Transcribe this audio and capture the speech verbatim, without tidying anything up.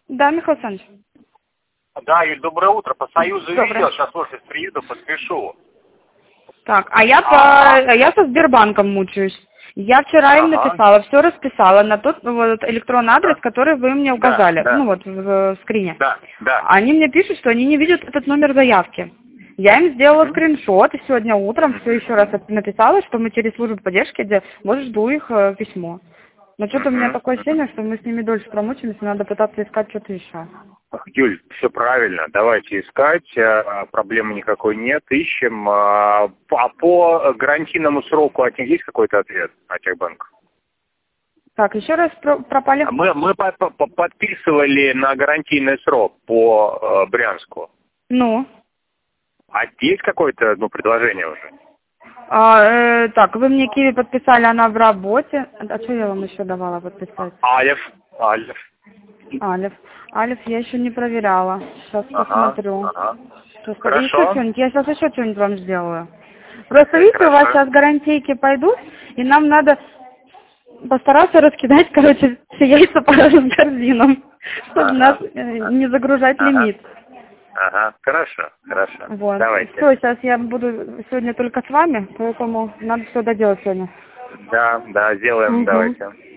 Да, Михаил Александрович. Да, Юль, доброе утро. По Союзу Доброе. видео, сейчас в офис приеду, подпишу. Так, а я, А, по... а я со Сбербанком мучаюсь. Я вчера им ага. написала, все расписала на тот вот, электронный адрес, Да. который вы мне Да, указали, да. ну вот в, в скрине. Да, да. Они мне пишут, что они не видят этот номер заявки. Я им сделала Мгм. скриншот, и сегодня утром все Мгм. еще раз написала, что мы через службу поддержки, где, может, жду их э, письмо. Но что-то у меня Мгм. такое Мгм. ощущение, что мы с ними дольше промучимся, надо пытаться искать что-то еще. Юль, все правильно, давайте искать, а, проблемы никакой нет, ищем. А по по гарантийному сроку от них есть какой-то ответ, от Техбанка? Так, еще раз про- пропали. Мы, мы по- по- подписывали на гарантийный срок по э, Брянску. Ну? А есть какое-то ну, предложение уже? А, э, так, вы мне Киви подписали, она в работе. А что я вам еще давала подписать? Алиф, Алиф. Алиф. Алиф я еще не проверяла. Сейчас Ага, посмотрю. ага. Сейчас, еще Хорошо. что-нибудь, я сейчас еще что-нибудь вам сделаю. Просто Э, видите, у вас Хорошо. сейчас гарантийки пойдут, и нам надо постараться раскидать, короче, все яйца по корзинам, чтобы нас Ага. э, не загружать Ага. лимит. Ага. Хорошо, хорошо. Вот. Давайте. Все, сейчас я буду сегодня только с вами, поэтому надо все доделать сегодня. Да, да, сделаем, Угу. давайте.